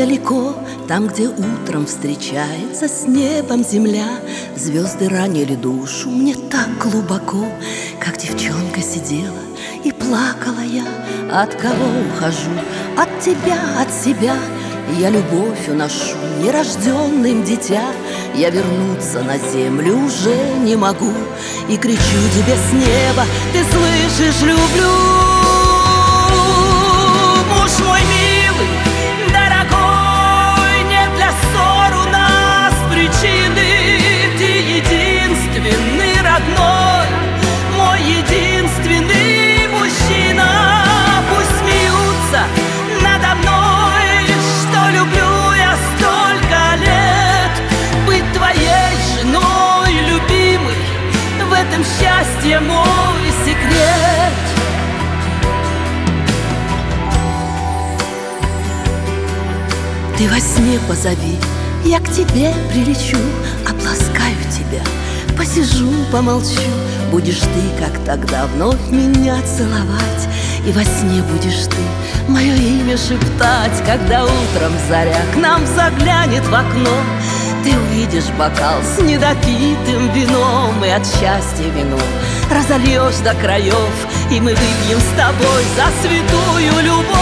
далеко, там, где утром встречается с небом земля, звезды ранили душу мне так глубоко, как девчонка сидела и плакала я. От кого ухожу? От тебя, от себя. Я любовь уношу нерожденным дитя. Я вернуться на землю уже не могу и кричу тебе с неба: ты слышишь, люблю. Муж мой милый, дорогой, нет для ссор у нас причины. Ты единственный родной, мой единственный мужчина. Пусть смеются надо мной, что люблю я столько лет. Быть твоей женой, любимой, в этом счастье мой секрет. Ты во сне позови, я к тебе прилечу, обласкаю тебя, посижу, помолчу. Будешь ты, как тогда, вновь меня целовать, и во сне будешь ты мое имя шептать. Когда утром заря к нам заглянет в окно, ты увидишь бокал с недопитым вином, и от счастья вино разольешь до краев, и мы выпьем с тобой за святую любовь.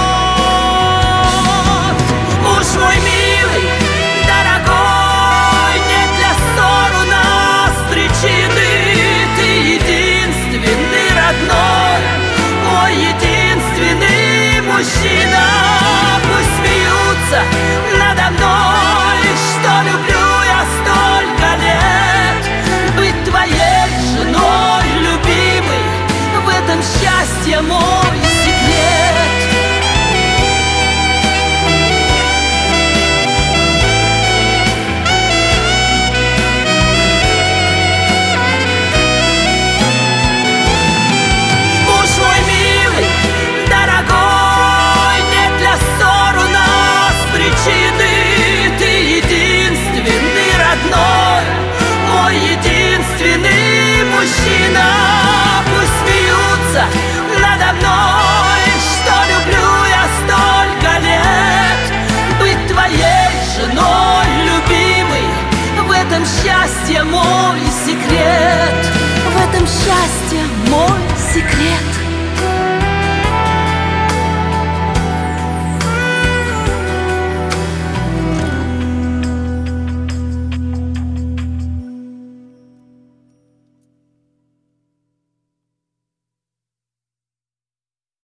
Муж мой милый, дорогой, нет для ссор у нас причины. Ты единственный родной, мой единственный мужчина. Пусть смеются